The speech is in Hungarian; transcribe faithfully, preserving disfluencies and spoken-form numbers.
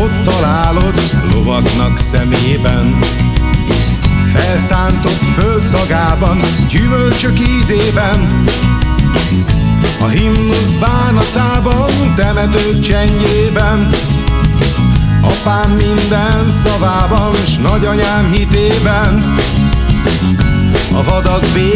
ott találod lovaknak szemében. Felszántott földszagában, gyümölcsök ízében, a himnusz bánatában, temetők csendjében, apám minden szavában, s nagyanyám hitében, a vadak